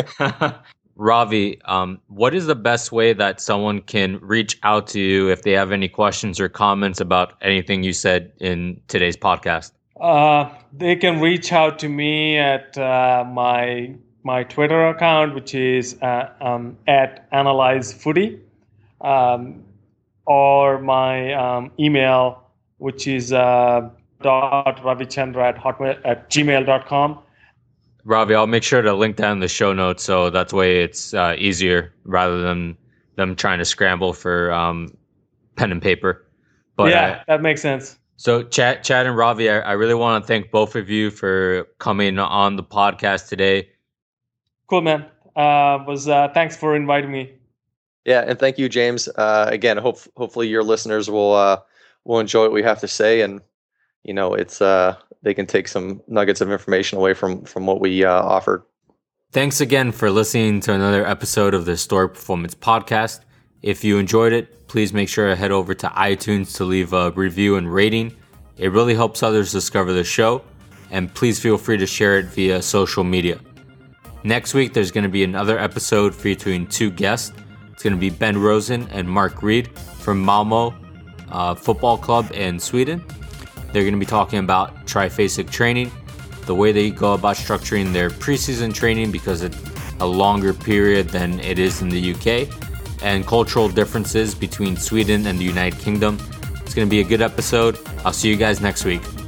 Ravi, um, what is the best way that someone can reach out to you if they have any questions or comments about anything you said in today's podcast? Uh, they can reach out to me at uh, my my Twitter account, which is uh, um, at Analyze Footy, um, or my um, email, which is uh, dot ravichandra at hotmail at gmail dot com. Ravi, I'll make sure to link that in the show notes, so that's way it's uh, easier rather than them trying to scramble for um, pen and paper. But yeah, uh, that makes sense. So, Chad, Chad and Ravi, I, I really want to thank both of you for coming on the podcast today. Cool, man. Uh, was uh, thanks for inviting me. Yeah, and thank you, James. Uh, again, hope hopefully your listeners will uh, will enjoy what we have to say, and you know, it's uh, they can take some nuggets of information away from from what we uh, offered. Thanks again for listening to another episode of the Historic Performance Podcast. If you enjoyed it, please make sure to head over to iTunes to leave a review and rating. It really helps others discover the show, and please feel free to share it via social media. Next week, there's going to be another episode featuring two guests. It's going to be Ben Rosen and Mark Reed from Malmo uh, Football Club in Sweden. They're going to be talking about triphasic training, the way they go about structuring their preseason training because it's a longer period than it is in the U K, and cultural differences between Sweden and the United Kingdom. It's going to be a good episode. I'll see you guys next week.